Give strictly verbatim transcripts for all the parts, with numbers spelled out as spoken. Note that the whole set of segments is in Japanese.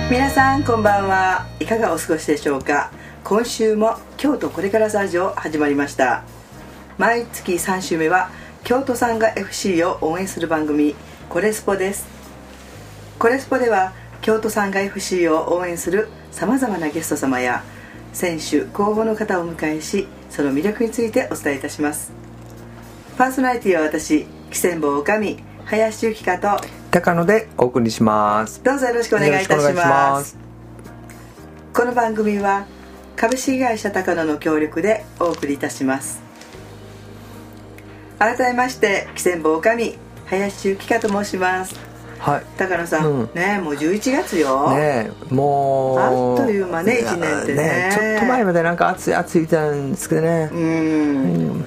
皆さんこんばんは。いかがお過ごしでしょうか。今週も京都これからラジオ始まりました。毎月さん週目は京都サンガ エフシー を応援する番組コレスポです。コレスポでは京都サンガ エフシー を応援するさまざまなゲスト様や選手候補の方をお迎えし、その魅力についてお伝えいたします。パーソナリティは私、喜泉坊女将林由紀香と高野でお送りします。 どうぞよろしくお願いいたします。この番組は株式会社高野の協力でお送りいたします。改めまして喜泉坊女将林由紀香と申します。はい、高野さん、うん、ねもうじゅういちがつよ。 ねもうあっという間ねいちねんって ね, ねちょっと前までなんか暑い暑いってたんですけどね。うん、 うん、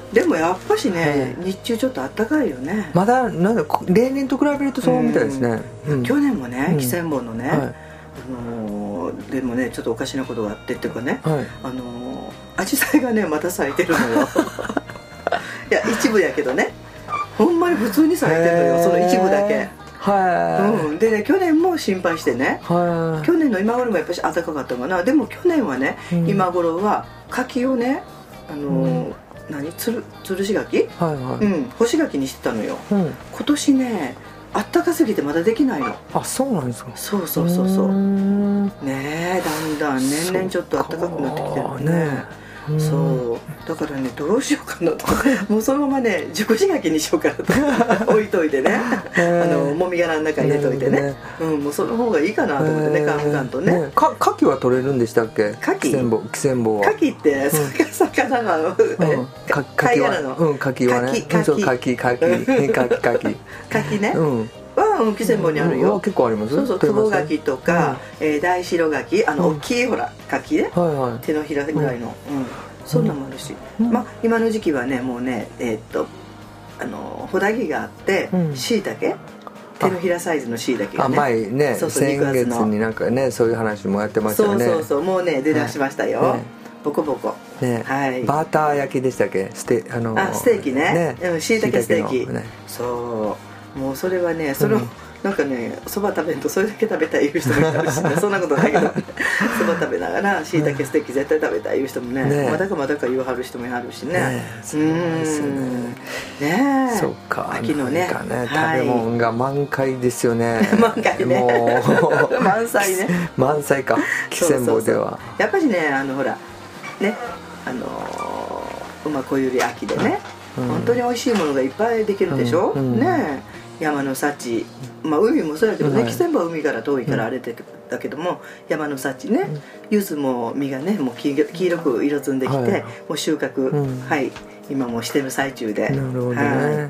でもやっぱしね、うん、日中ちょっと暖かいよね。 まだなんだ例年と比べるとそうみたいですね。 うん、去年もね喜泉坊のね、はい、あのー、でもねちょっとおかしなことがあってっていうかね、はい、あのー、アジサイがねまた咲いてるのよいや一部やけどね、ほんまに普通に咲いてるのよ、その一部だけ。はい、うん、でね去年も心配してね、はい、去年の今頃もやっぱり暖かかったかな。でも去年はね、うん、今頃は柿をねあの、うん、何つるつるし柿、はいはい、うん、干し柿にしてたのよ、うん、今年ね暖かすぎてまだできないの。 あ、そうなんですか。 そうそうそうそう。ねえだんだん年々ちょっと暖かくなってきてるね。そうだからねどうしようかなともうそのままね熟し柿にしようかなと置いといてねあのもみ殻の中に入れといてね、うん、もうその方がいいかなと思ってね、カンカンとね。 か柿は取れるんでしたっけ。 柿喜泉坊は柿って魚なの、 柿はうん柿はね柿柿柿柿柿ね、うんは喜泉坊にあるよ、 うん、結構あります。 そうそう、つぼ柿とか、うんえー、大白柿、あの、うん、大きいほら柿ね、はいはい、手のひらぐらいの、うんうん、そんなもあるし、うん、まあ今の時期はねもうねえー、っとあのほだぎがあってしいたけ、手のひらサイズのしいたけがね、 あ前ねそうそう先月になんかねそういう話もやってましたよね。 そうそうそう、もうね出だしましたよ、はいね、ボコボコ、 ねはい、バーター焼きでしたっけ。ステあのあステーキね、ねしいたけステーキ、ね、そうもうそれはねそれを、うん、なんかねそば食べるとそれだけ食べたい言う人もいるしねそんなことないけどそば食べながらしいたけステーキ絶対食べたい言う人もね、ねまだかまだか言うはる人もいはるしね。ねそうですよね。ねえそうか秋のねなんかね、はい、食べ物が満開ですよね満開ねもう満載ね満載か喜泉坊では。そうそうそうやっぱりねあのほらねあのー、馬小百合秋でね、うん、本当に美味しいものがいっぱいできるでしょ、うんうん、ねえ山の幸、まあ海もそうやけどね、喜泉坊は海から遠いからあれだけども、うん、山の幸ね、柚子も実がねもう 黄, 黄色く色づんできて、はい、もう収穫、うん、はい今もしてる最中で。なるほどね、はい、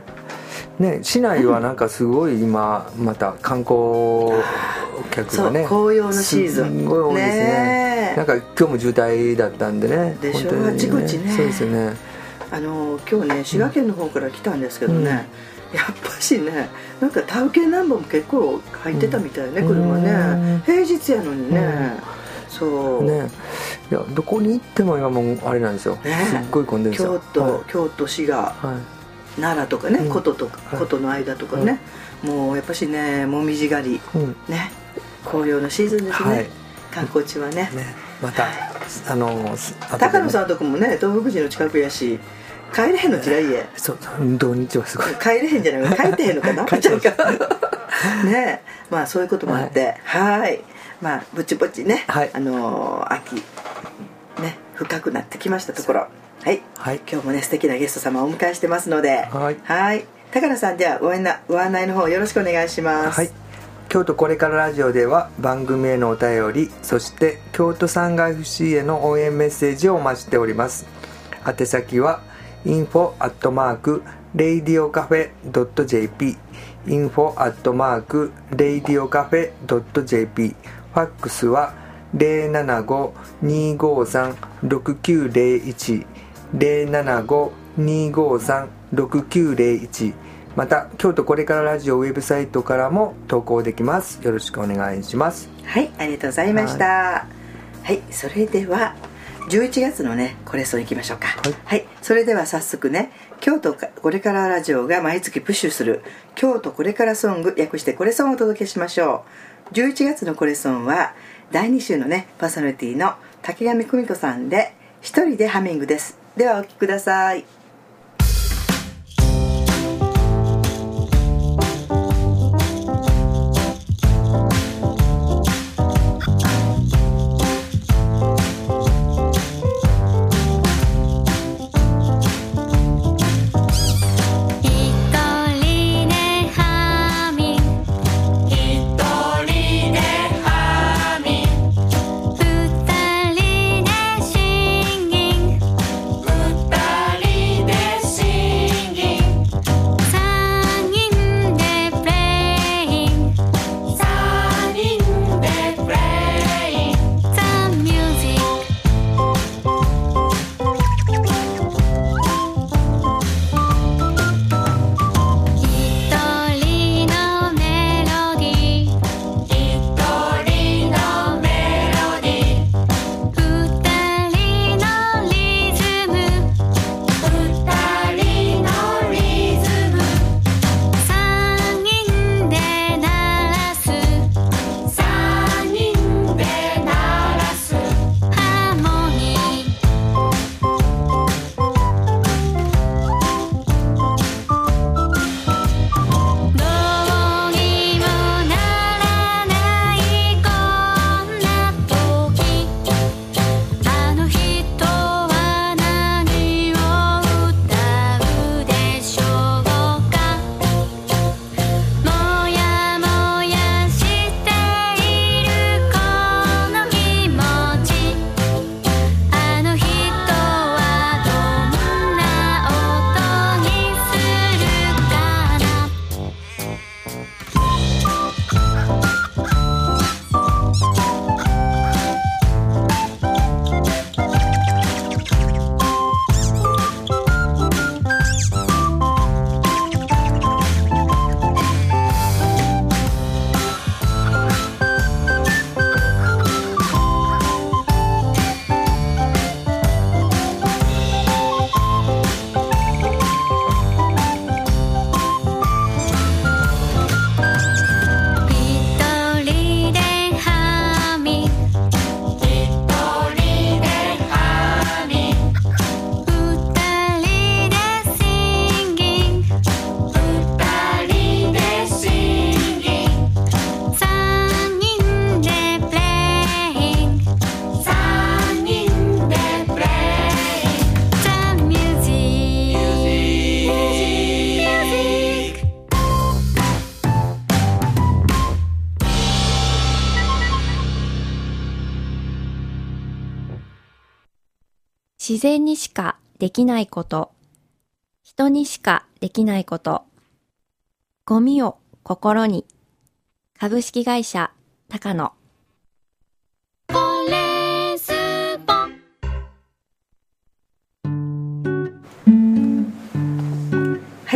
ね市内はなんかすごい今また観光客がね、 そう紅葉のシーズンすごい多いですね。ねなんか今日も渋滞だったんでね。 でしょ、ね、あちこちね。 そうですよね。 あの今日ね滋賀県の方から来たんですけどね、うんやっぱしねなんかタウケンナンバーも結構入ってたみたいね、うん、車ね平日やのにね、うん、そうねいやどこに行っても今もうあれなんですよ、ね、すっごい混んでるんですよ。 京都、 はい、 京都滋賀、はい、奈良とかね、うん、古都とか、はい、古都の間とかね、はい、もうやっぱしねもみじ狩り、うん、ね紅葉のシーズンですね、はい、観光地は ね, ねまた、はい、あのね、 高野さんとこもね東福寺の近くやし帰れへんのちら家。 そう土日はすごい帰れへんじゃない帰ってへんのかな帰っちゃうかねまあそういうこともあってはいはいまあぼちぼちね、はい、あのー、秋ね深くなってきましたところはい、はい、今日もね素敵なゲスト様をお迎えしてますのではいはい高野さんじゃあご案内ご案内の方よろしくお願いします。はい京都これからラジオでは番組へのお便りそして京都サンガ エフシー への応援メッセージをお待ちしております。宛先はインフォアットマークレイディオカフェドットジェーピー インフォアットマークレイディオカフェドットジェーピー ファックスは ゼロななご にーごーさん ろくきゅうゼロいち ゼロななご にーごーさん ろくきゅうゼロいちまた京都これからラジオウェブサイトからも投稿できます。よろしくお願いします。 はいありがとうございました。はい、はい、それではじゅういちがつのねこれそういきましょうか。はい、はい、それでは早速ね京都これからラジオが毎月プッシュする京都これからソング略してこれソンをお届けしましょう。じゅういちがつのこれソンはだいに週のねパーソナリティの竹上久美子さんで一人でハミングです。ではお聴きください。 自然にしかできないこと、人にしかできないこと、ゴミを心に。株式会社高野。フォレスポ。 はい、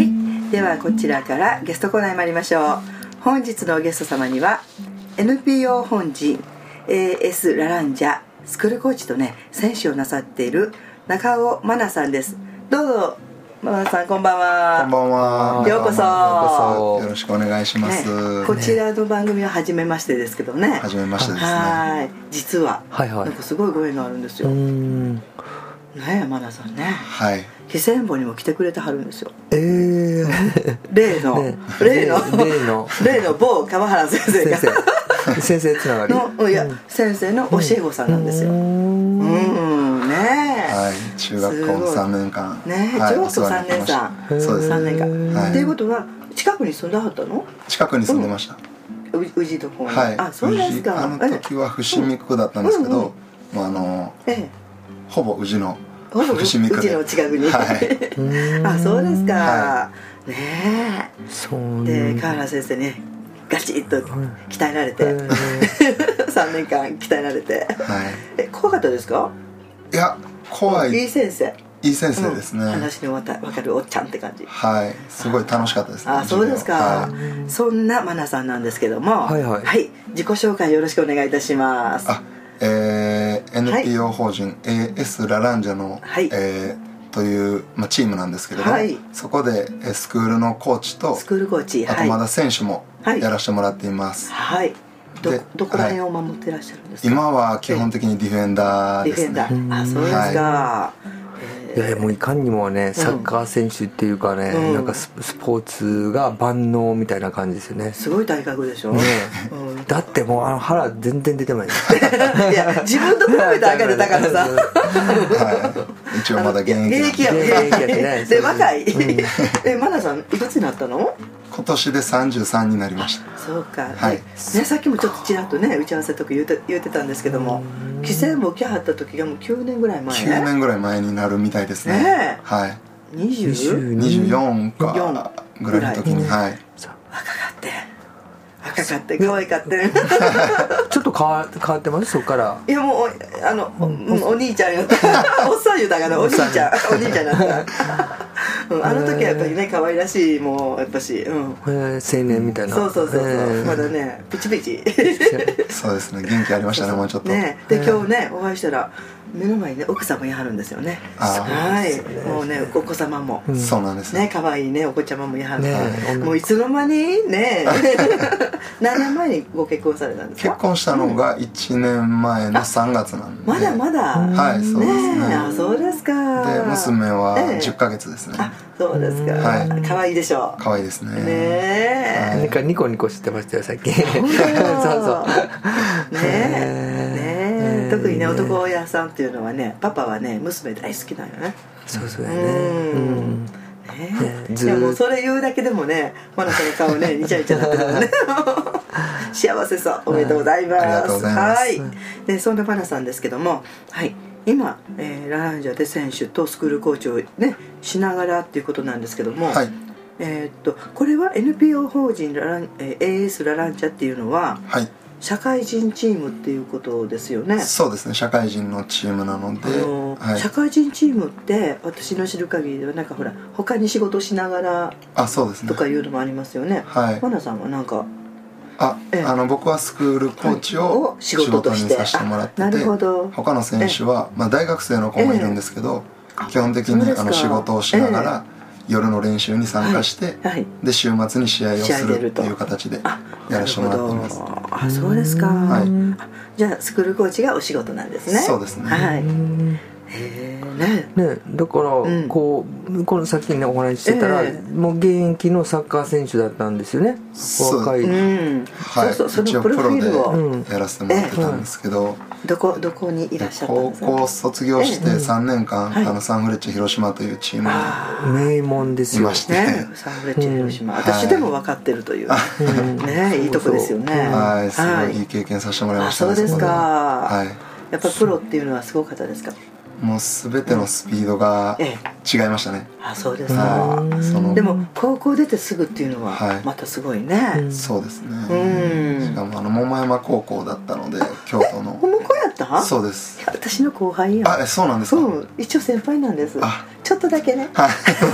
ではこちらからゲストコーナーに参りましょう。本日のゲスト様には エヌピーオー 本人 エーエス ラランジャスクールコーチとね選手をなさっている中尾真奈さんです。どうぞ真奈さん、こんばんは。 こんばんは。 ようこそ。 よろしくお願いします、 ね、こちらの番組は初めましてですけどね。 初めましてですね。 はい、実は、 はいはい、 なんかすごいご縁があるんですよ。うーんねえ、真奈さんね、 はい、 非戦簿にも来てくれてはるんですよ。 えー、 例の、ね、例の例の例の某川原先生が先生先生つながりの、いや、うん、先生の教え子さんなんですよ。うんうんねえ、 はい、中学校さんねんかんねえ、はい、中学校さんねんさん、 そうです、 さんねんかん、はい、っていうことは近くに住んではったの？ 近くに住んでました。 うん、宇治の方に、 はい、 あ、そうですか。 あの時は伏見区だったんですけど、うんうん、もうあの、ええ、ほぼ宇治のほぼ伏見区で、宇治の近くに、はい、あ、そうですか、はい、ねえ、そうで川原先生ねガチッと鍛えられて、うん、さんねんかん鍛えられて、はい、え、怖かったですか？ いや、怖い、 いい先生、 いい先生ですね、うん、 話のわかるおっちゃんって感じ。 はい、すごい楽しかったですね。 あ、そうですか、はい、そんなマナさんなんですけども、はい、はいはい、自己紹介よろしくお願いいたします。 あ、えー、エヌピーオー 法人 エーエス ラランジャの、はい、えーという、まあ、チームなんですけれども、はい、そこでスクールのコーチと、 スクールコーチ、 あとまだ選手もやらせてもらっています。 はい、 ど, どこら辺を守ってらっしゃるんですか？ 今は基本的にディフェンダーですね。 ディフェンダー、あ、そうですか、はい、いやもういかにもねサッカー選手っていうかね、うん、なんか ス, スポーツが万能みたいな感じですよね。 すごい体格でしょ、ねうん、だってもうあの腹全然出てないいや自分と比べたら赤出たからさはい、一応まだ現役現役や現役やってねで若い、うん、えマナさんいくつになったの？ 今年でさんじゅうさんになりました。 そうか、 はい、 ね、さっきもちょっとちらっとね打ち合わせとか言うて、言うてたんですけども、棋戦も起きはった時がもうきゅうねんぐらい前、ね、 きゅうねんぐらい前になるみたいですね、 ねはい、 にじゅうにじゅうよんかぐらいの時に、はい、 若かって若かって可愛かってちょっと変わ、変わってます？そっからいやもうあの お, お兄ちゃんやったおっさん言うたからお兄ちゃんお兄ちゃんだったうん、あの時はやっぱりね可愛らしいもうやっぱし、うん、 青年みたいな、 そうそうそうそう、まだねピチピチそうですね、元気ありましたね。もうちょっとねで今日ねお会いしたら目の前にね奥様いはるんですよね。はい、もうねお子様も、 うん、そうなんですね可愛いねお子ちゃまもいはる、ね、もういつの間にね何年前にご結婚されたんですか？ 結婚したのがいちねんまえのさんがつなんで、 まだまだ、 はい、そうですね。 あ、そうですか。 で娘はじゅっかげつですね。 あ、そうですか。 はい、 可愛いでしょう。 可愛いですね。 ねえ、 なんかニコニコしてましたよさっき。そうそう。 ねえ、特にね男親さんっていうのはね、パパはね娘大好きなんよね。 そうそうやね。うんね、いやもうそれ言うだけでもねマナさんの顔ねニチャニチャなってるもんね幸せそう、おめでとうございます。 ありがとうございます。 はい。でそんなマナさんですけども、はい今、えー、ラランジャで選手とスクールコーチをねしながらっていうことなんですけども、 はい、 えー、っとこれは エヌピーオー 法人ララン、えー、エーエス ラランジャっていうのは、 はい、 社会人チームっていうことですよね。 そうですね、社会人のチームなので、あのーはい、社会人チームって私の知る限りではなんかほら他に仕事しながらあそうですねとかいうのもありますよね。 はい、 マナさんはなんかああの僕はスクールコーチを仕事にさせてもらってて、 なるほど。 他の選手は、まあ、大学生の子もいるんですけど、基本的にあの仕事をしながら、夜の練習に参加して、 はいはい、 で週末に試合をするっていう形でやらせてもらっています。 あ、そうですか、 はい、 じゃあスクールコーチがお仕事なんですね。 そうですね、 はい、へーねね、だから、うん、こうこのさっきねお話ししてたら、えー、もう現役のサッカー選手だったんですよね。若い、 うん、はい、そうそう、そのプロフィールをやらせてもらってたんですけど、 えー、どこどこにいらっしゃったんですか？ 高校卒業してさんねんかん、えー、あのサンフレッチェ広島というチームに名門ですよいまして、 ね、サンフレッチェ広島、うん、私でも分かってるという、はい、ね、いいとこですよね。 はい、すごいいい経験させてもらいました、 ね。あ、そうですか。 はい、 やっぱプロっていうのはすごかったですか？ もう全てのスピードが違いましたね。 あ、そうですか。そのでも高校出てすぐっていうのはまたすごいね。はい、 そうですね。しかもあの桃山高校だったので京都の。 桃子やった？ そうです。 私の後輩や。 あ、そうなんですか。 うん、一応先輩なんです。あ、ちょっとだけね。 はい。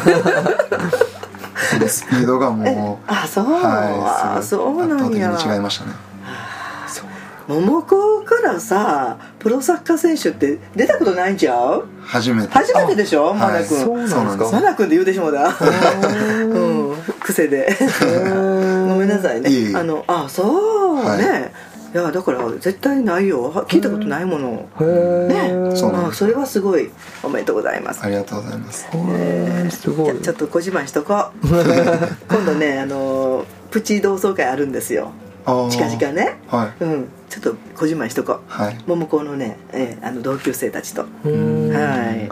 スピードがもう。 あ、そう。はい、そうなんや。 圧倒的に違いましたね。 桃子からさプロサッカー選手って出たことないんちゃう？ 初めて初めてでしょ、マナ君。 そうなんですか。 マナ君で言うでしょうだ。うん、癖でごめんなさいね。いいあのあそう、はい、ね。いやだから絶対ないよ、聞いたことないものね。そうなんです。それはすごいおめでとうございます。 ありがとうございます。 えー、すごい。じゃちょっとご自慢しとこう。今度ねあのプチ同窓会あるんですよ。近々ね、はい、うん、ちょっと小自慢しとこう、はい、桃子のね、えー、あの同級生たちと、はい、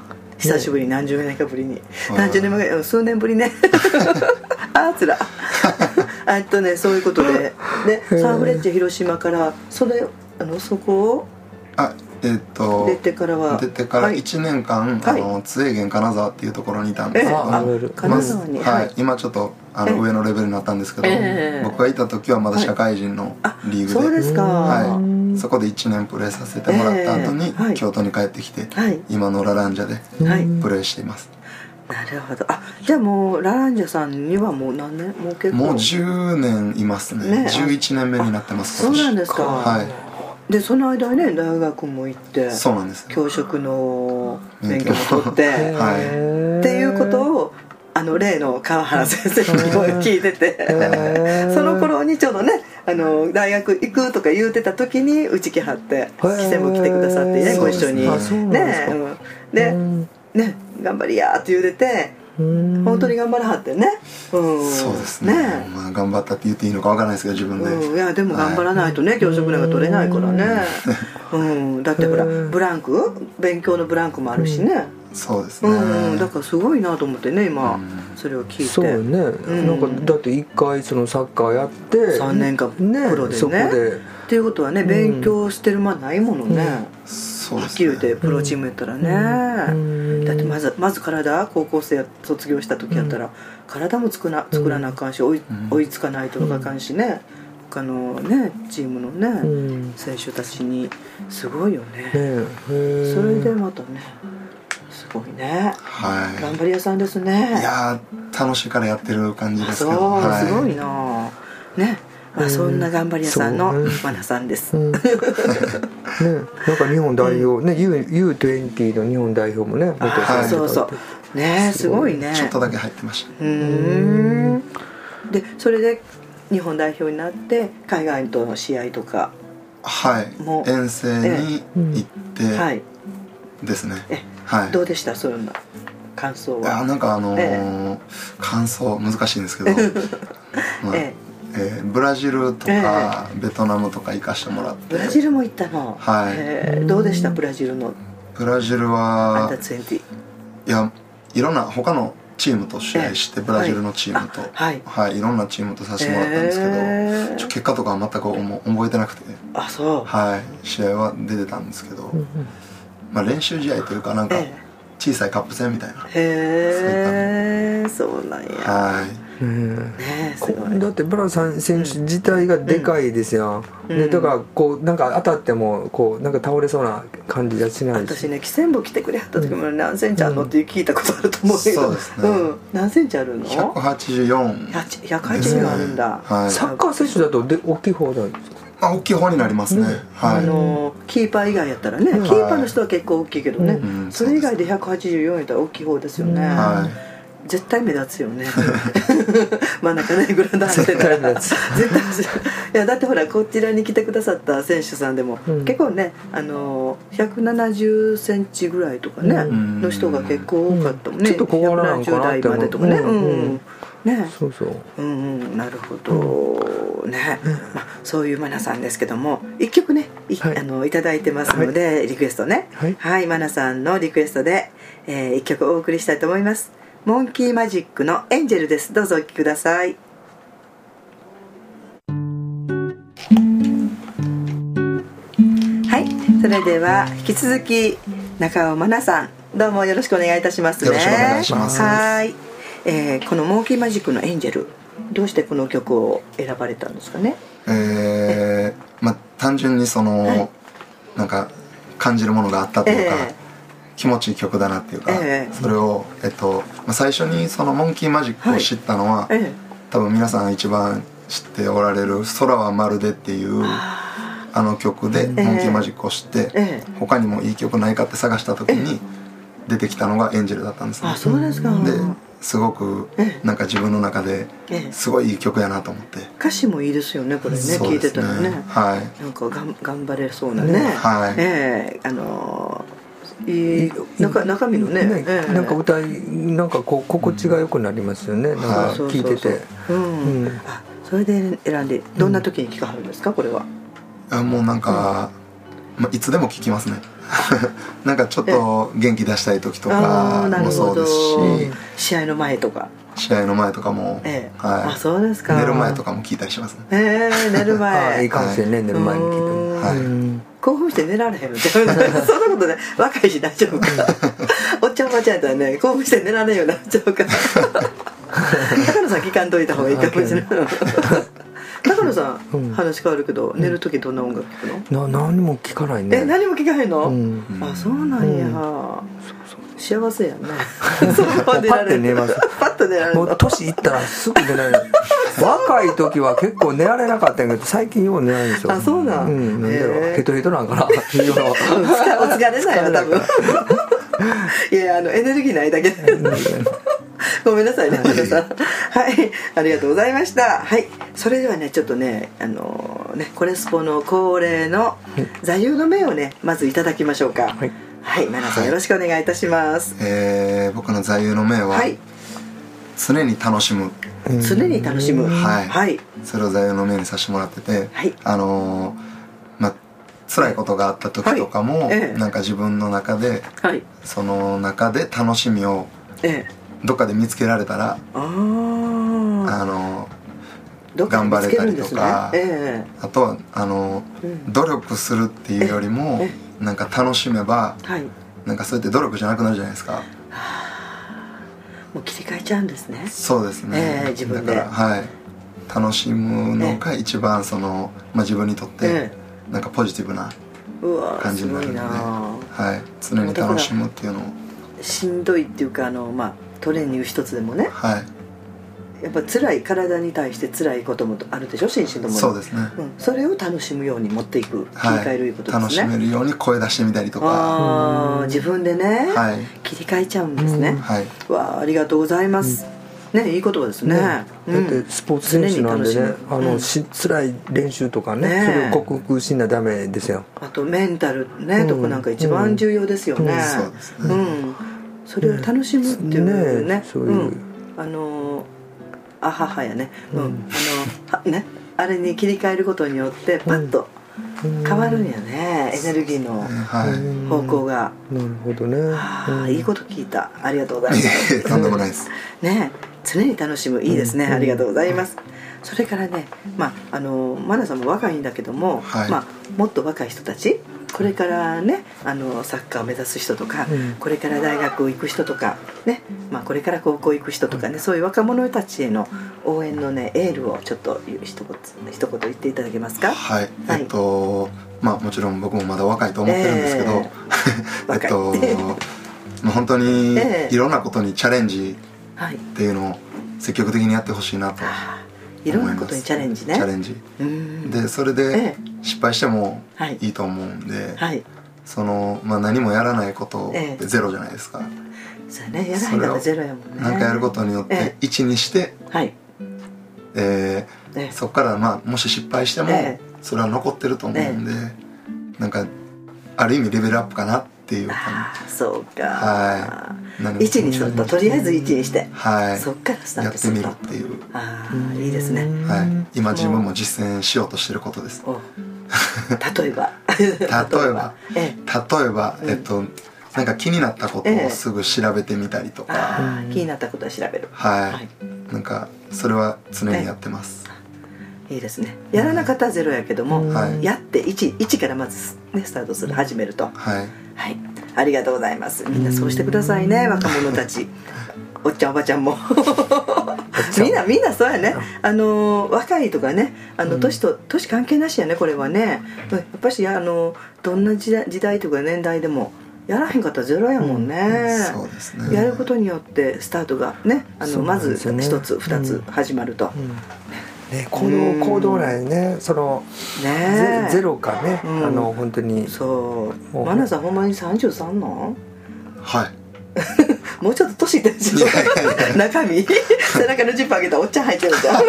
久しぶりに何十年かぶりに、何十年前数年ぶりねあーつらあっとねそういうことででサンフレッチェ広島からそれあのそこをあえー、と出てからは出てからいちねんかん、はい、あの津江源金沢っていうところにいたんですけど、えー、金沢に、 はいはい、今ちょっとあの上のレベルになったんですけど、えー、僕がいた時はまだ社会人のリーグで、 そうですか、 はい、そこでいちねんプレーさせてもらった後に、えーはい、京都に帰ってきて、はい、今のラランジャでプレーしています。 なるほど。あ、じゃあもうラランジャさんにはもう何年もう結構もうじゅうねんいますね。ね、じゅういちねんめになってます。 そうなんですか。 はい。 でその間ね大学も行って、 そうなんです。 教職の免許も取って、はい、っていうことをあの例の川原先生に声を聞いててその頃にちょうどねあの大学行くとか言うてた時にうち来はって汽船も来てくださってねご一緒にねでね頑張りやーって言うてて本当に頑張らはってね、 うん、そうですね、ね、まあ、頑張ったって言っていいのかわからないですけど自分で、 うん、いやでも頑張らないとね、はい、教職なんか取れないからね、うんうん、だってほらブランク勉強のブランクもあるしね、 うん、そうですね、 うん、だからすごいなと思ってね今、うん、それを聞いてそうね、うん、なんかだって一回そのサッカーやってさんねんかんプロでね、そこでっていうことはね勉強してる間ないものね、うんはっきり言ってプロチームやったらね、うん、だってまずまず体高校生卒業した時やったら、うん、体も作ら作らなあかんし追い、うん、追いつかないとあかんしね他のねチームのね、うん、選手たちにすごいよね、うん、それでまたねすごいね、はい、頑張り屋さんですね。 いや楽しいからやってる感じですけどそう、はい、すごいなねまあ、そんな頑張り屋さんのマナさんです、うん、ね、 なんか日本代表、うん、ね ユートゥエンティー の日本代表もねあそうそうねすごいねちょっとだけ入ってました。 うーんでそれで日本代表になって海外との試合とかはい遠征に行ってですね、ええはい、 どうでしたそういうの感想は。 いやなんかあのーええ、感想難しいんですけど、まあえええー、ブラジルとか、えー、ベトナムとか行かしてもらって。 ブラジルも行ったの。 はい、 えー、どうでしたブラジルの。 ブラジルはアンダーにじゅういやいろんな他のチームと試合して、えー、ブラジルのチームと、はいはい、いろんなチームとさせてもらったんですけど、えー、ちょ結果とかは全く覚えてなくて、 あそう、 はい、試合は出てたんですけど、まあ、練習試合というかなんか小さいカップ戦みたいな、 へえそうなんや。 はいうんね、すごいだってブラさん選手自体がでかいですよ、うん、でだからこうなんか当たってもこうなんか倒れそうな感じがしないし、 私ね汽船部来てくれはった時も何センチあるのって聞いたことあると思うけど、 そうですね、うん、 何センチあるの。 ひゃくはちじゅうよん。 ひゃくはちじゅうよんあるんだ、 はい、サッカー選手だとで大きい方なんですか。 あ大きい方になりますね、うんはい、 あのキーパー以外やったらね、うん、キーパーの人は結構大きいけどね、うん、それ以外でひゃくはちじゅうよんやったら大きい方ですよね、うんはい絶対目立つよね真ん中ねグラウンド走ってたら絶対目立つ絶対いやだってほらこちらに来てくださった選手さんでも、うん、結構ねあのひゃくななじゅっセンチぐらいとかね、うん、の人が結構多かったもんね、うん、 ちょっと小柄なのかなって思うひゃくななじゅう代までとかね、うんうん、ねそうそううんうんなるほど、うん、ね、うんまあ、そういうマナさんですけどもいっきょくね い,、はい、あのいただいてますので、はい、リクエストねはい、はい、マナさんのリクエストで、えー、いっきょくお送りしたいと思います。モンキーマジックのエンジェルです。どうぞお聴きください。はい、それでは引き続き中尾真奈さんどうもよろしくお願いいたしますね。 よろしくお願いします。 はい、えー、このモンキーマジックのエンジェルどうしてこの曲を選ばれたんですかね。 えー、まあ単純にその、はい、なんか感じるものがあったというか、えー気持ちいい曲だなっていうか、えー、それを、えっとまあ、最初にそのモンキーマジックを知ったのは、はいえー、多分皆さん一番知っておられる「空はまるで」っていうあの曲でモンキーマジックを知って、えー、他にもいい曲ないかって探した時に出てきたのが「エンジェル」だったんですね。 あそうですか。 ですごくなんか自分の中ですごいいい曲やなと思って、 歌詞もいいですよねこれね聞いてたらね、 はい、 なんかがん頑張れそうなね、 はいえー、あのーいい中, 中身のねね、 えー、なんか歌いなんかこう心地が良くなりますよね、うん、なんか聞いててそれで選んでどんな時に聴かはるんですかこれは。 あもうなんか、うんまあ、いつでも聴きますねなんかちょっと元気出したい時とかもそうですし試合の前とか試合の前とかも、 ええはい、 あそうですか。 寝る前とかも聞いたりしますね。 えー、寝る前あいいかもしれんね、はい、寝る前に聞いても、はい、 興奮して寝られへんのちゃうそんなことね若いし大丈夫かおっちゃんおばちゃんやったらね興奮して寝られんようになっちゃうから高野さん聞かんといた方がいいかもしれない高野さん、うん、話変わるけど寝る時どんな音楽聴くの？ な何も聞かないね。 え何も聞かへんの？ うん、 あそうなんや、うん、幸せやねパッて寝ます。 パッと寝られるの。 もう年いったらすぐ寝られる若い時は結構寝られなかったんやけど最近よう寝られるんですよ。 あそうなん、 うん、なんだろうヘトヘトなんかなお疲れないわ多分いやあのエネルギーないだけでごめんなさいね和田さんはいありがとうございました。はいそれではねちょっとねあのー、ねコレスポの恒例の座右の銘をねまずいただきましょうか。はいはいマナさん、はい、よろしくお願いいたします。 えー、僕の座右の銘は、はい、常に楽しむ。 常に楽しむ、 はい、はい、それを座右の銘にさせてもらってて、はい、あのー、まあ辛いことがあった時とかも、はいええ、なんか自分の中で、はい、その中で楽しみをどっかで見つけられたら、ええ、あの頑張れたりとか、ねええ、あとはあの、うん、努力するっていうよりも、ええ、なんか楽しめば、はい、なんかそうやって努力じゃなくなるじゃないですか。はあ、もう切り替えちゃうんですね。 そうですね、 ええ、自分でだから、はい、楽しむのが一番その、まあ、自分にとって、ええなんかポジティブな感じになるので、はい、常に楽しむっていうのをしんどいっていうかあの、まあ、トレーニング一つでもね、はい、やっぱ辛い体に対して辛いこともあるでしょ心身ともに。そうですね、うん、それを楽しむように持っていく切り替えるいうことですね、 はい、楽しめるように声出してみたりとかあ自分でね、はい、切り替えちゃうんですね、はい、わあありがとうございます、うんね、いい言葉ですね、ねうん、だってスポーツ選手なんでねあの、うん、し辛い練習とか ね, ねそれを克服しなダメですよ。 あとメンタルね、うん、とこなんか一番重要ですよね、うん、そうですね、うん、それを楽しむっていうね、ねそういう、うん、あのあははやね、うんうん、あのねあれに切り替えることによってパッと変わるんやね、エネルギーの方向が、 うん、なるほどね、 はあ、いいこと聞いた、ありがとうございますとんでもないですね常に楽しむいいですね、うん、ありがとうございます、うん、それからねまああのマナさんも若いんだけども、はいまあ、もっと若い人たちこれからねあのサッカーを目指す人とか、うん、これから大学行く人とか、ねまあ、これから高校行く人とかね、うん、そういう若者たちへの応援のねエールをちょっと一言一言言っていただけますか。 はい、はい、えっとまあもちろん僕もまだ若いと思ってるんですけど、えー、えっとまあ本当にいろんなことにチャレンジっていうのを積極的にやってほしいなと思います。 いろんなことにチャレンジね。 チャレンジでそれで失敗してもいいと思うんで、はい、そのまあ何もやらないことってゼロじゃないですか。 そうね、やらないんだからゼロやもんね。 なんかやることによっていちにして、はいえーええ、そこからまあもし失敗してもそれは残ってると思うんで、ええ、なんかある意味レベルアップかなっていう感じ。 ああそうか、はい、いちにしとったとりあえずいちにして、はい、そっからスタートするとやってみるっていう。 ああいいですね、 はい、今自分も実践しようとしてることです。 例えば例えばええ、例えば、えっとなんか気になったことをすぐ調べてみたりとか、ええ、 あ気になったことは調べる、 はい、はい、なんかそれは常にやってます。 いいですね。やらなかったらゼロやけども、うん、やって 1, 1からまず、ね、スタートする始めると、はい、はい、ありがとうございます。みんなそうしてくださいね、若者たちおっちゃんおばちゃんもみんなみんなそうやね、あの若いとかねあの年と年関係なしやねこれはね。やっぱしあのどんな時代、時代とか年代でもやらへんかったらゼロやもんね、うん、そうですね。やることによってスタートがねあの、ね、まず一つ二つ始まると、うんうんね、行動行動内ねそのね ゼ, ゼロかね、うん、あの本当にそうマナさんほんまにさんじゅうさんなんはいもうちょっと年いってるでしょ中身背中のジップ上げたらおっちゃん入ってるじゃ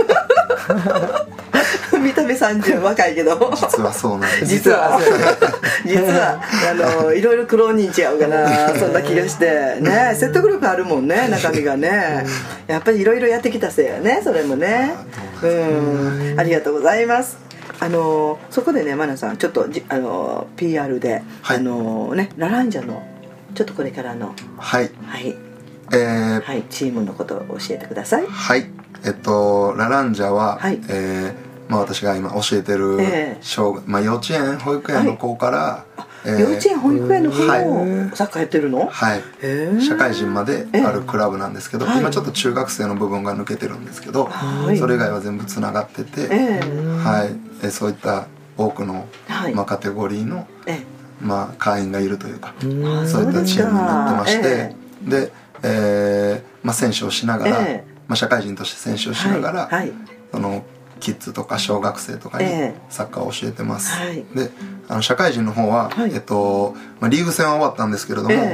ん見た目さんじゅう若いけど実はそうなんです。 実は実はあのいろいろ苦労人違うかなそんな気がしてね。説得力あるもんね中身がね。やっぱりいろいろやってきたせいやねそれもね。うんありがとうございます。あのそこでねマナさんちょっとじあの ピーアール で、はい、あのねラランジャのちょっとこれからのはいはいえーはい、チームのことを教えてください。 はいえっとラランジャは、はいえーまあ、私が今教えてる小、えーまあ、幼稚園保育園の子から、はいえー、幼稚園保育園の子もサッカーやってるの？ はい、社会人まであるクラブなんですけど、えー、今ちょっと中学生の部分が抜けてるんですけど、はい、それ以外は全部つながってて、えーはいえー、そういった多くの、はいまあ、カテゴリーの、えーまあ、会員がいるというか、そういったチームになってまして、えー、で、えーまあ、選手をしながら、えーまあ、社会人として選手をしながら、はいはい、そのキッズとか小学生とかにサッカーを教えてます、えー、であの社会人の方は、はいえっとまあ、リーグ戦は終わったんですけれども、えー、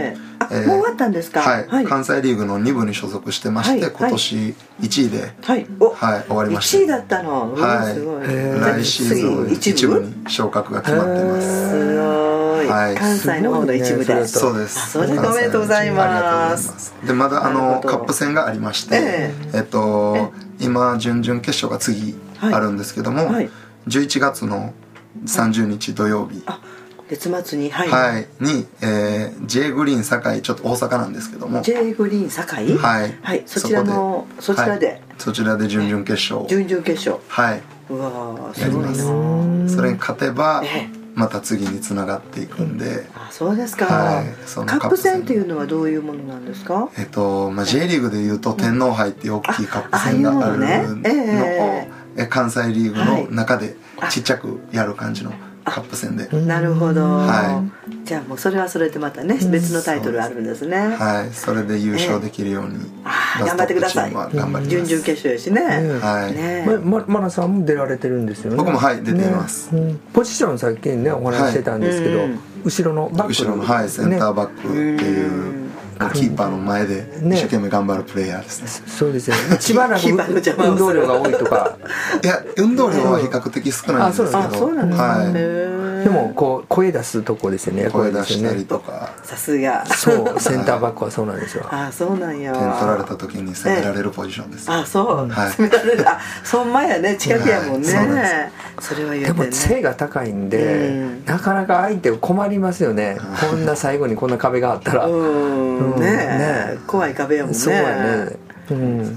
あ、えー、もう終わったんですか。 はい、はい、関西リーグのに部に所属してまして、はい、今年いちいで、はいはい、終わりました。 いちいだったの。 はい、 すごい。 来シーズンいち部に昇格が決まってます。 すごい、はい、関西の方の一部で、ね、 そうです。 そうです。おめでとうございます。 でまだあのカップ戦がありまして、えー、えっと今準々決勝が次あるんですけども、はいはい、じゅういちがつのさんじゅうにち土曜日、 あ、月末に、はい、 はい、に、えー、J グリーン堺、ちょっと大阪なんですけども J グリーン堺、 はい、 はい、そちらのそちらで、はい、 そちらで準々決勝、 準々決勝、 はい、 うわやります。それに勝てば、えーまた次につながっていくんで、うん、 あ、そうですか、 はい、 そのカップ戦っていうのはどういうものなんですか。 えっと、まあ、J リーグでいうと天皇杯っていう大きいカップ戦があるのを、ねえー、関西リーグの中でちっちゃくやる感じのカップ戦で。 なるほど、はい、じゃあもうそれはそれでまたね、別のタイトルあるんですね。 はい、それで優勝できるように、 えー、頑張ってください。頑張ります。準々決勝やしね、 はいね、ままなさんも出られてるんですよね。 僕もはい出ています、ね、うん、 ポジションさっきねお話してたんですけど、はい、後ろのバック後ろの、はい、センターバックっていうキーパーの前で一生懸命頑張るプレイヤーですね。 ね、そうですよね。しばらく運動量が多いとかいや運動量は比較的少ないんですけど、 あ、そうなんですね。 でもこう声出すとこですよね。 声出したりとか、 さすがそうセンターバックはそうなんですよ。 あ、そうなんや。 点取られた時に攻められるポジションです。 あ、そう、はい、攻められる。あ、そんまやね、近くやもんね。それは言うてね。 でも背が高いんでなかなか相手困りますよね。こんな最後にこんな壁があったら、 うんね、怖い壁やもんね。 そうやね。うん、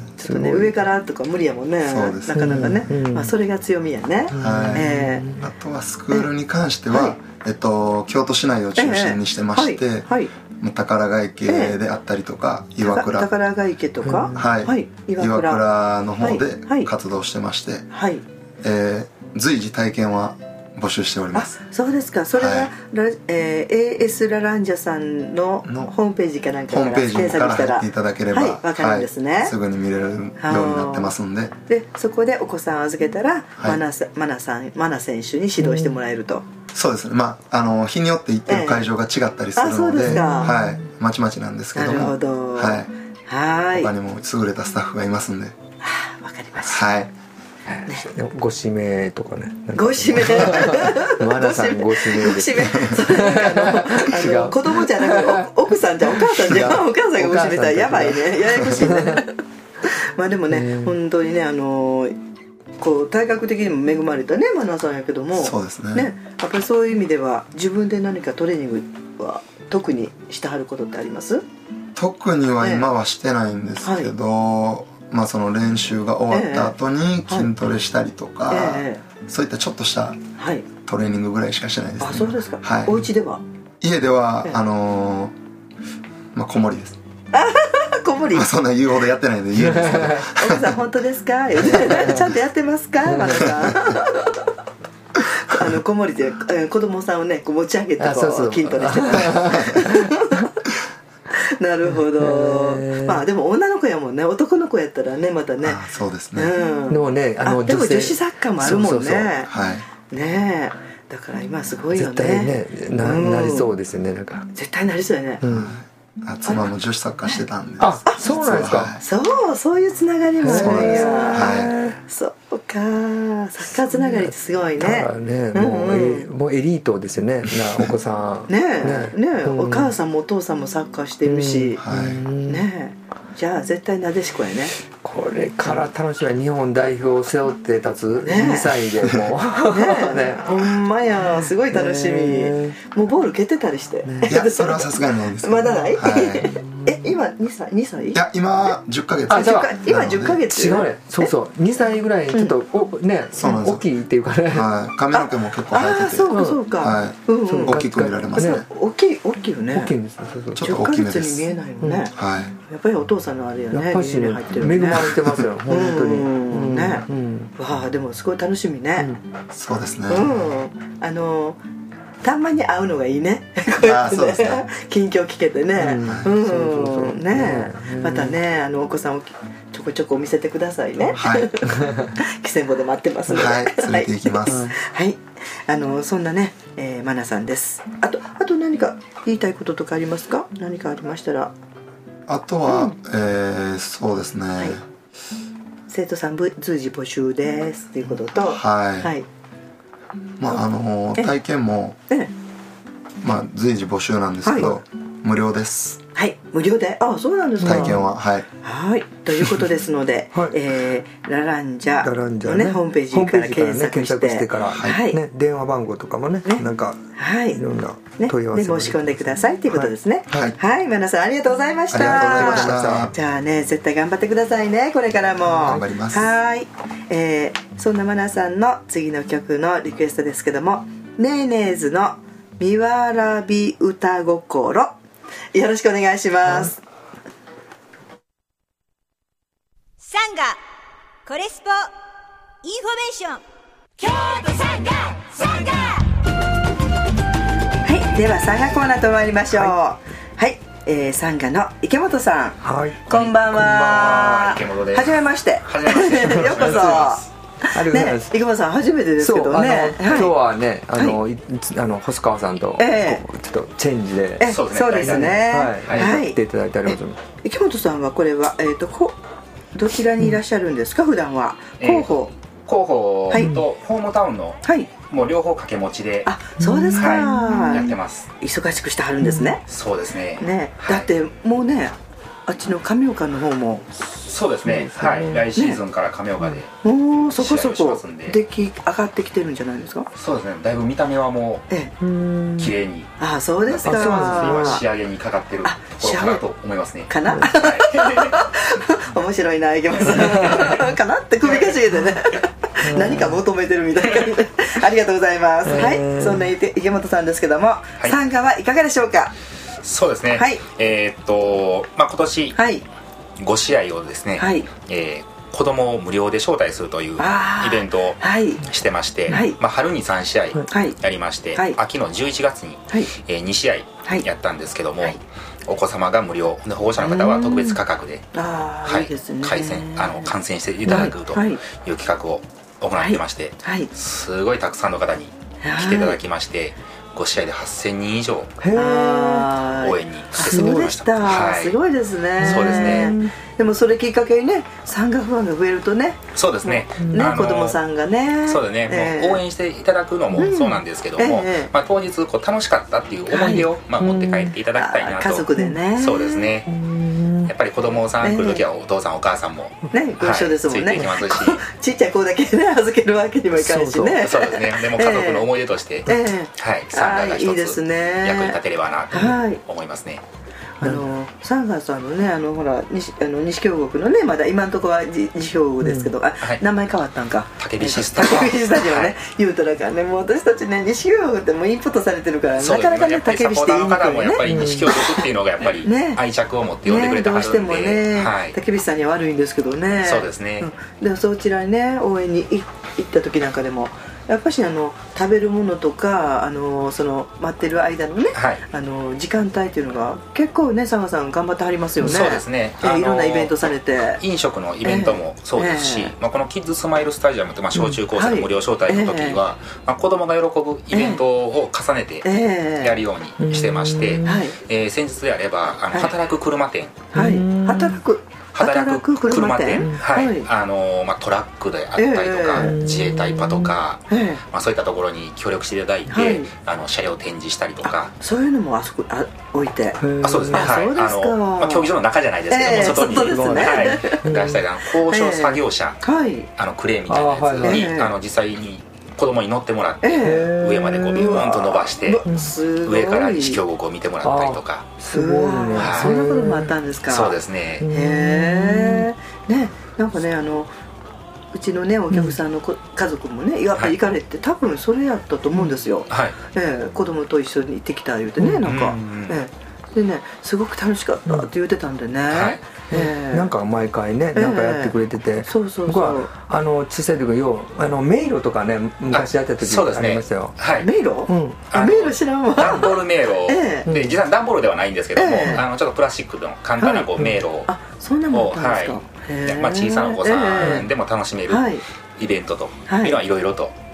ちょっとね上からとか無理やもんね。 そうですなかなかね、うん、まあ、それが強みやね、 はい、えー、あとはスクールに関しては、はい、えっと、京都市内を中心にしてまして、えーはいはい、宝ヶ池であったりとか、えー、岩倉宝ヶ池とか、 はいはい、岩 倉, 岩倉の方で活動してまして、はいはい、えー、随時体験は募集しております。 あ、そうですか。それは、はい、えー、エーエス ラランジャさんのホームページかなんかから検索したら、ホームページから入っていただければ、はい、分かるんですね、はい、 すぐに見れるようになってますんで、 でそこでお子さんを預けたら、はい、マナさマナさんマナ選手に指導してもらえると、うん、 そうですね。まあ、あの日によって行ってる会場が違ったりするので、えー、はい、まちまちなんですけども、 なるほど、 はい、 はい、 他にも優れたスタッフがいますんで、 はあ、分かりました。 はい、 ね、ご指名とかね。 ご指名。 マナさんご指名です。ご指名。 それなんかあのあの子供じゃなく奥さんじゃお母さんじゃお母さんがご指名したらやばいね。ややこしいね。まあでもね、本当にね、あのこう体格的にも恵まれたねマナさんやけども、 そうですね。 ね、やっぱりそういう意味では自分で何かトレーニングは特にしてはることってあります？ 特には今はしてないんですけど。はい、まあ、その練習が終わった後に筋トレしたりとか、ええ、そういったちょっとしたトレーニングぐらいしかしてないですね。 あ、そうですか。 はい、 お家では家では、ええ、あのー、まあ子守です。 子守、 まあ、そんな言うほどやってないんで言うんですけど奥さん本当ですかちゃんとやってますかマナさんあの子守で子供さんをねこう持ち上げてこう、そうそう、筋トレしてたなるほど。まあでも女の子やもんね。男の子やったらねまたね。 あ、そうですね、 うん、 でもね、あのでも女子サッカーもあるもんね。そうそうそう、 はい、 ねえ、だから今すごいよね。 絶対ね な,、うん、なりそうですよね。なんか絶対なりそうやね、うん、 あ、妻も女子サッカーしてたんで。 あ、そうなんですか。 はい、そうそういうつながりもあるんや。はい、そうか、サッカーつながりってすごいね。 だからね、もう、うんうん、もうエリートですよね。なお子さんねえねえ、うん、お母さんもお父さんもサッカーしてるし、うん、はい、ねえ、じゃあ絶対なでしこやね。 これから楽しみ。日本代表を背負って立つにさいでもうねえ、ねえ、ほんまや、すごい楽しみ、ね、もうボール蹴ってたりして、 ね、いやそれはさすがにないですまだない、はい、え、今にさい？にさい？ いや今じゅっかげつ。 あ、今じゅっかげつ。 違うね、そうそうにさいぐらいちょっと、うん、ね、大きいっていうかね、 はい、髪の毛も結構生えてて、 あ、そうかそうか、はい、うんうん、 大きく見られますね。 大きい大きいよね。 大きいんです。そうそう、 ちょっと大きめです。じゅっかげつに見えないもんね、うん、はい、やっぱりお父さんのあれやね、 やっぱしね、恵まれてますよ本当に、うんね、うん、わあ、でもすごい楽しみね、 うん、そうですね、 うん、あのたまに会うのがいいねあ、そうですね、 近況聞けてね、うん、ね、またね、あのお子さんをちょこちょこ見せてくださいね。はい。キセンボで待ってますので。 はい、連れて行きます。 はい。あのそんなね、えー、マナさんです。あとあと何何か言いたいこととかありますか？何かありましたら。 あとは、うん、えー、そうですね、はい、 生徒さん随時募集ですということと、 はい、はい、まああの体験も、ええ、まあ随時募集なんですけど、はい、無料です。 はい、無料で、あ、そうなんですか。 体験は、はい、 はい、ということですので、はい、えー、ラランジャのね、ホームページから検索して、 してから、はいね、電話番号とかもね、なんか、はい、いろんな問い合わせで申し込んでくださいということですね。はい、はい、皆さんありがとうございました。 ありがとうございました。 じゃあね、絶対頑張ってくださいね、これからも。 頑張ります。 はい、えー、そんなマナさんの次の曲のリクエストですけども、ネーネーズのみわらび歌心、よろしくお願いします。 サンガコレスポインフォメーション京都サンガサンガ。 はい、ではサンガコーナーと参りましょう。はい、はい、えー、サンガの池本さん、はい、こんばんは。 池本です。 はじめまして。 はじめまして。 ようこそ。ね、池本さん初めてですけどね、はい、 今日はね、あの、はい、あの細川さんと、えー、ちょっとチェンジで、 えー、そうですね、 はい、はい、やっていただいてありがとうございます。 池本さんはこれは、えー、とこどちらにいらっしゃるんですか、うん、普段は広報、 えー、広報とホームタウンの、はい、もう両方掛け持ちで、 あ、そうですか、 はい、やってます。 忙しくしてはるんですね、 うん、そうですね。 ね、だってもうね、あっちの亀岡の方もそうですね、はい、来シーズンから亀岡で、ね、 おお、そこそこ出来上がってきてるんじゃないですか。 そうですね、だいぶ見た目はもう、ええ、綺麗に、 ああ、そうですか、 今仕上げにかかってるところかなと思いますね。 かな、はい、面白いな、いけますかなって首かしげてね何か求めてるみたいな感じでありがとうございます。はい、そんな池本さんですけども、はい、参加はいかがでしょうか。 そうですね、はい、えー、っと、まあ、今年、はい、ご試合をですね、はい、えー、子供を無料で招待するというイベントをしてまして、はい、まあ、春にさん試合やりまして、はい、秋のじゅういちがつに、はい、えー、に試合やったんですけども、はい、お子様が無料で保護者の方は特別価格で、はい、観戦、あの観戦していただくという企画を行ってまして、はいはい、すごいたくさんの方に来ていただきまして、ご試合ではっせんにん以上応援に駆けつけてきました。 はい、すごいですね。 そうですね。 でもそれきっかけにね、参加ファンが増えるとね、 そうですね、 ね、子供さんがね、 そうですね、えー、もう応援していただくのもそうなんですけども、うん、えー、まあ、当日こう楽しかったっていう思い出を、はい、まあ、持って帰っていただきたいなと。 家族でね。 そうですね。やっぱり子供さん来るときはお父さんお母さんもね、ご一緒ですもんね、 ついていきますし、 ちっちゃい子だけね預けるわけにもいかないしね。 そうですね。でも家族の思い出として、はい、サンガが一つ役に立てればなと思いますね。 あのサンガさんのね、あのほら西あの西京極のね、まだ今のところは西京極ですけど、あ、名前変わったんか。 たけびしスタジオ。 たけびしスタジオね、言うたらからね、もう私たちね、西京極ってもうインプットされてるから、なかなかね、たけびしって言いにくいね。 他の方もやっぱり西京極っていうのがやっぱり愛着を持って呼んでくれてはるんで、どうしてもね、 たけびしさんには悪いんですけどね。 そうですね。 でもそちらにね、応援に行った時なんかでも。やっぱしあの食べるものとか、あのその待ってる間のね、はい、あの時間帯っていうのが結構ね、佐賀さん頑張ってはりますよね。 そうですね、 えー、いろんなイベントされて、 飲食のイベントもそうですし、えーまあ、このキッズスマイルスタジアムって、まあ、小中高生の無料招待の時は、うん、はい、まあ、子供が喜ぶイベントを重ねてやるようにしてまして、えーはい、えー、先日であればあの、はい、働く車店、 はい、働く働く車店、はい、あのまあ、トラックであったりとか、えー、自衛隊パトカー、えーまあ、そういったところに協力していただいて、はい、あの車両展示したりとか、 そういうのもあそこあ置いて、 あ、そうですね、はい、あのまあ、競技場の中じゃないですけども、えー、外に、 外ね、 はい、出したり、高所作業車、えーはい、あのクレーンみたいなやつに、あ、あの実際に子供に乗ってもらって、えー、上までこうビューンと伸ばして上から西京極を見てもらったりとか、 すごいね、はい、そんなこともあったんですか。 そうですね。 へえ、ね、なんかね、あのうちのねお客さんのこ、うん、家族もねやっぱり行かれて、はい、多分それやったと思うんですよ、はい、えー、子供と一緒に行ってきた言うてね、うん、なんか、うん、えー、でね、すごく楽しかったって言ってたんでね、うん、はい、 えー、なんか毎回ね、なんかやってくれてて、えー、そうそうそう、僕はあの小さい時ようあの迷路とかね昔やった時ありましたよ。 はい、迷路、うん、あ、迷路知らんわ。 段ボール迷路、えー、で実は段ボールではないんですけども、えー、あのちょっとプラスチックの簡単なこう、はい、迷路を、 あ、そんなもんあったんですか。 はい、まあ、小さなお子さんでも楽しめるイベントというのはいろいろと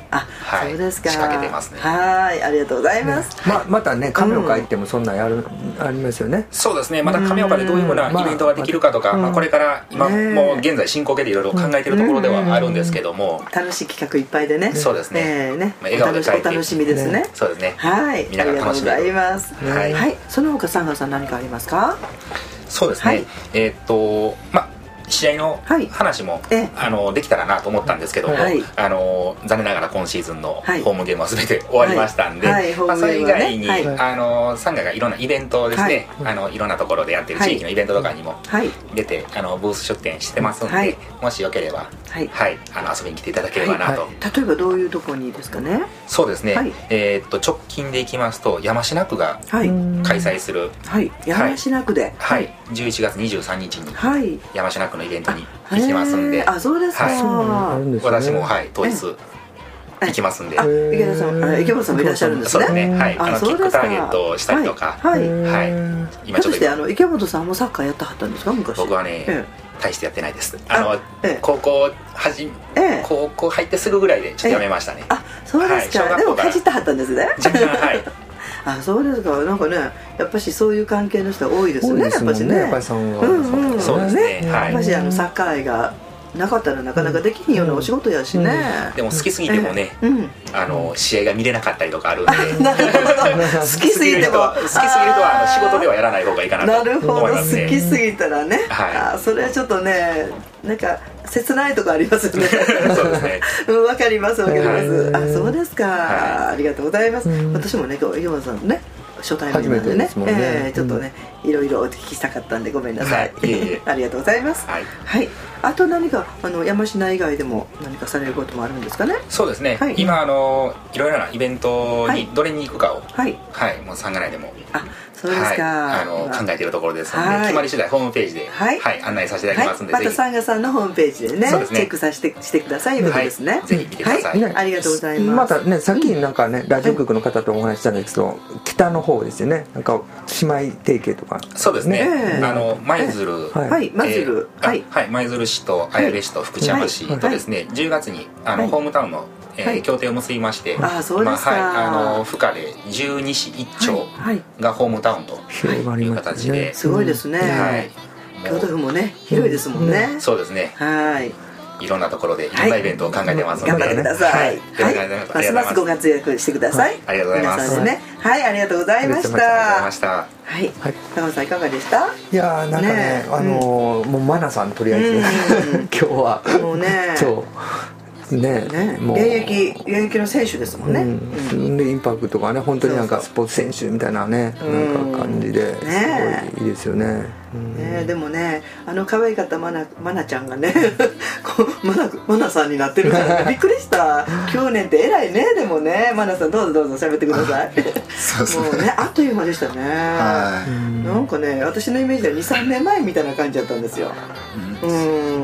あ、はい、そうですか。 仕掛けてますね。 はい、ありがとうございます。 ね、ままたね亀岡行ってもそんなんやる、うん、ありますよね。 そうですね。また亀岡でどういうふうなイベントができるかとか、まあまあ、これから今、ね、もう現在進行形でいろいろ考えているところではあるんですけども、 楽しい企画いっぱいでね。 そうですね。 えー、ね、 まあ、笑顔で帰ってお楽しみですね。 そうですね。 はい、 みんなが楽しめる。 ありがとうございます。 はい。 はい、その他サンガさん何かありますか？ そうですね。はい、えー、っとまあ。試合の話も、はい、あのできたらなと思ったんですけども、はい、あの残念ながら今シーズンのホームゲームは全て終わりましたんで、はいはいまあ、それ以外に、はい、あのサンガがいろんなイベントをですね、はい、あのいろんなところでやってる地域のイベントとかにも出て、はい、あのブース出店してますんで、はい、もしよければ、はいはい、あの遊びに来ていただければなと、はいはい、例えばどういうところにですかね？ そうですね、はい、えー、っと直近でいきますと山科区が開催する、 はい、山科区で、 はいはい、じゅういちがつにじゅうさんにちに山科区のイベントに行きますんで、 あ、そうですか。 はい、私もはい当日行きますんで。 あ、池田さん、池本さんもいらっしゃるんですね。 そうですね。はい。あのキックターゲットをしたりとか、はい。はい。 今ちょっと。そしてあの池本さんもサッカーやってはったんですか昔？ 僕はね、大してやってないです。あの高校はじ高校入ってすぐぐらいでちょっとやめましたね。 あ、そうですか。でもかじってはったんですね。 はい。 あ、そうですか。なんかね、やっぱしそういう関係の人が多いですね。やっぱしね。 やっぱりその、 うんうん、そうですね。 やっぱしあのサッカー愛がなかったらなかなかできひんようなお仕事やしね。 でも好きすぎてもね、あの試合が見れなかったりとかあるんで。 なるほど。好きすぎても好きすぎるとはあの仕事ではやらない方がいいかなと思いますね。 なるほど。好きすぎたらね。はい。それはちょっとね、なんか切ないとこありますよね。 そうですね。 わかりますわかります。あ、そうですか。ありがとうございます。私もね、今日池本さんね。初対面なんでね、えー、ちょっとね、うん、いろいろお聞きしたかったんでごめんなさい、はい、ありがとうございます、はいはい、あと何かあの山科以外でも何かされることもあるんですかね？ そうですね、はい、今あのいろいろなイベントにどれに行くかを、はいはい、もうサンガ内でもあそうですか、 はい、あの考えているところですので、はい、決まり次第ホームページで、はいはい、案内させていただきますので、 はい、またサンガさんのホームページで ね, でねチェックさせてしてくださいいうことですね、はい、 ぜひ見てください、 はい、ありがとうございます。 またね、さっきなんかね、うん、ラジオ局の方とお話ししたんですけど、はい、北の方ですよね、なんか姉妹提携とか、ね、 そうですね、えー、あの舞鶴、 はい舞鶴、 はい舞鶴市と綾部市と福知山市とですね、はい、じゅうがつにあの、はい、ホームタウンのえーはい、協定を結びまして、 あ、そうですか、 まあはい、あの府下でじゅうにしいっちょうがホームタウンという形で、 はい、すごいですね、はい、京都府もね広いですもんね、 うん、そうですね、 はい、 いろんなところでいろんなイベントを考えてますので、 頑張ってください、はいはい、ますますご活躍してください、 ありがとうございます、 ね、はい、ありがとうございました。 はい、 高野さんいかがでした？ いやーなんかね、あのもうマナさんとりあえず今日はもうね、 そうね、 ね、現役現役の選手ですもんね、 うんうん、でインパクトがね本当になんかスポーツ選手みたいなね、なんか感じですごいいいですよね、 うんね、でもね、あの可愛かったマナ、マナちゃんがねマナ、マナさんになってるから、ね、びっくりした去年って偉いね。でもね、マナさんどうぞどうぞ喋ってくださいそうもうね、あっという間でしたね、はい、なんかね、私のイメージは にさんねんまえみたいな感じだったんですよ、うん、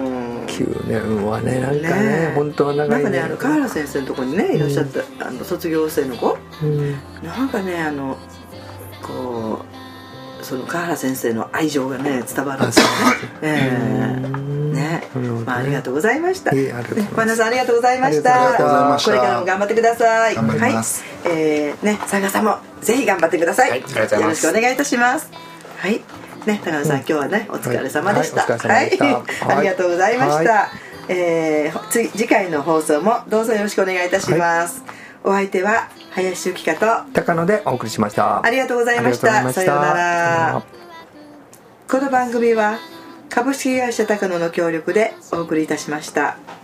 うんきゅうねんはね、なんかね、ね本当は長いね。 なんかね、あの河原先生のところにねいらっしゃった、うん、あの卒業生の子、うん、なんかね、あのこうその河原先生の愛情がね伝わるんですよね。えー、ね、まあ、ありがとうございました。パンダさんありがとうございました。これからも頑張ってください。 頑張ります。 はい、えー、ね、佐賀さんもぜひ頑張ってください。はい、ありがとうございます。よろしくお願いいたします。はい。ね、高野さん、うん、今日はねお疲れ様でした。はい、ありがとうございました。はい、えー、次次回の放送もどうぞよろしくお願いいたします。はい、お相手は林由紀香と高野でお送りしました。 ありがとうございました。さようなら。この番組は株式会社高野の協力でお送りいたしました。